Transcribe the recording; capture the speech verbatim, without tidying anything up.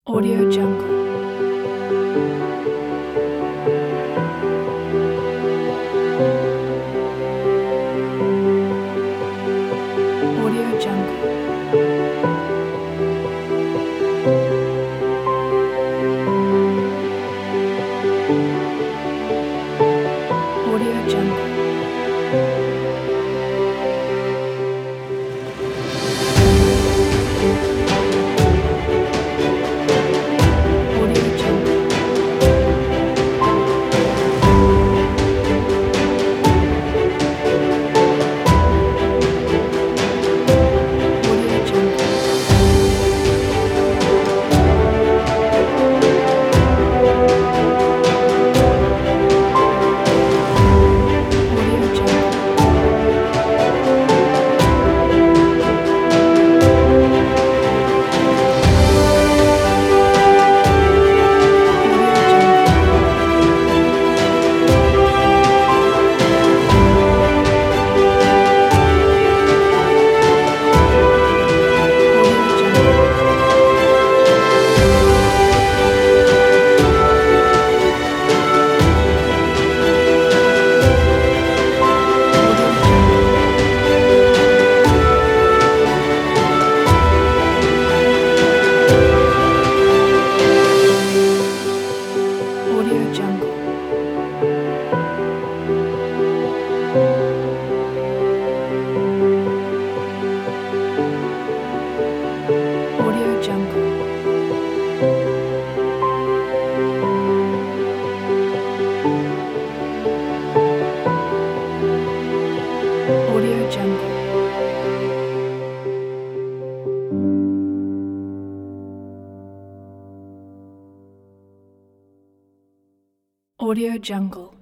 Audio Jungle. Audio Jungle. Audio Jungle. Audio Jungle. Audio Jungle. Audio Jungle. Audio Jungle. Audio Jungle. Audio Jungle. Audio Jungle. Audio Jungle. Audio Jungle. Audio Jungle.